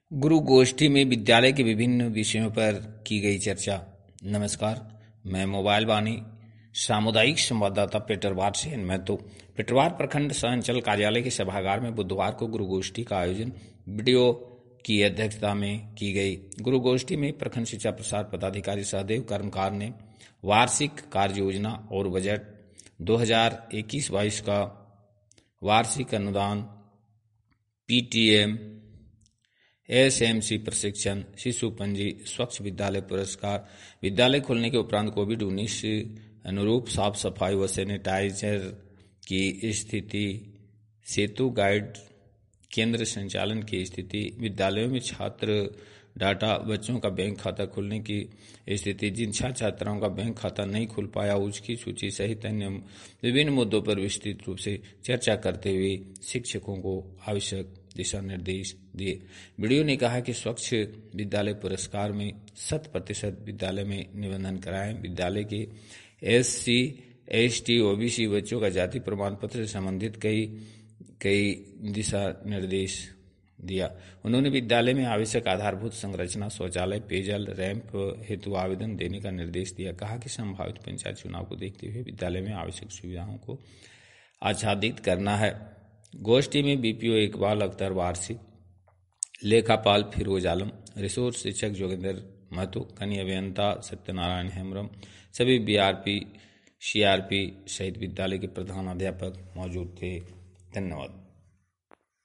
गुरु गोष्ठी में विद्यालय के विभिन्न विषयों पर की गई चर्चा। नमस्कार, मैं मोबाइल वाणी सामुदायिक संवाददाता पेटरवार से महतो पेटरवार प्रखंड सह अंचल कार्यालय के सभागार में बुधवार को गुरु गोष्ठी का आयोजन वीडियो की अध्यक्षता में की गई। गुरु गोष्ठी में प्रखंड शिक्षा प्रसार पदाधिकारी सहदेव कर्मकार ने वार्षिक कार्य योजना और बजट 2021-22 का वार्षिक अनुदान, पीटीएम, एसएमसी प्रशिक्षण, शिशु पंजी, स्वच्छ विद्यालय पुरस्कार, विद्यालय खोलने के उपरांत कोविड-19 अनुरूप साफ सफाई व सैनिटाइजर की स्थिति, सेतु गाइड केंद्र संचालन की स्थिति, विद्यालयों में छात्र डाटा, बच्चों का बैंक खाता खुलने की स्थिति, जिन छात्राओं का बैंक खाता नहीं खुल पाया उसकी सूची सहित अन्य विभिन्न मुद्दों पर विस्तृत रूप से चर्चा करते हुए शिक्षकों को आवश्यक दिशा निर्देश दिए। वीडियो ने कहा कि स्वच्छ विद्यालय पुरस्कार में 100% विद्यालय में निबंधन कराएं। विद्यालय के SC, ST, OBC बच्चों का जाति प्रमाण पत्र से संबंधित कई दिशा निर्देश दिया। उन्होंने विद्यालय में आवश्यक आधारभूत संरचना, शौचालय, पेयजल, रैंप हेतु आवेदन देने का निर्देश दिया। कहा कि संभावित पंचायत चुनाव को देखते हुए विद्यालय में आवश्यक सुविधाओं को आच्छादित करना है। गोष्ठी में BPO इकबाल अख्तर वार्षिक, लेखापाल फिरोज आलम, रिसोर्स शिक्षक जोगिंदर महतो, कनीय अभियंता सत्यनारायण हेम्ब्रम, सभी BRP, CRP सहित विद्यालय के प्रधानाध्यापक मौजूद थे। धन्यवाद।